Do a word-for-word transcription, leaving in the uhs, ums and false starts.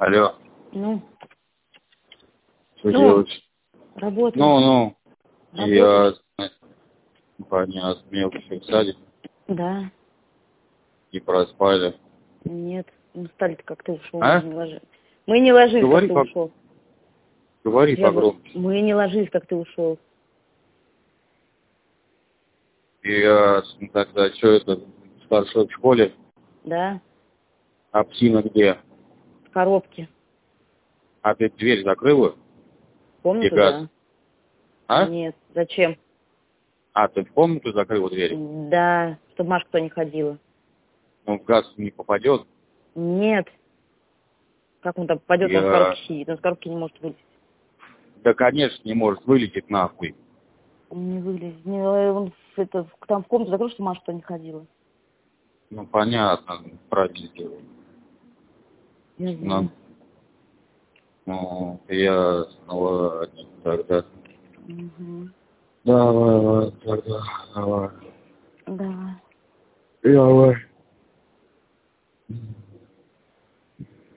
Алло. Ну, Что Ну, делать? работаем. Ну, ну. Работаешь? Я понятно, мелкий в садик Да. и проспали. Нет. Мы встали-то, как ты ушел. А? Мы не ложились. Мы не ложились, Говори как ты по- ушел. Говори Я говорю, погромче. мы не ложились, как ты ушел. Ясно, тогда что это? Старший в школе? Да. А псина где? В коробке. А ты дверь закрыла? Комнату, Газ. да. А? Нет. Зачем? А, ты в комнату закрыла дверь? Да. Чтобы Машка туда не ходила. Он в газ не попадет? Нет. Как он там попадет, он в Я... коробке сидит. Он в коробке не может вылезть. Да, конечно, не может вылететь нахуй. Он не вылезет. Не, он в- это, там в комнату закрыл, чтобы Машка туда не ходила. Ну, понятно, правильно сделал. Не Ну, знаю. ну, я снова тогда. Угу. Давай, ладно, тогда, давай. Да. Давай.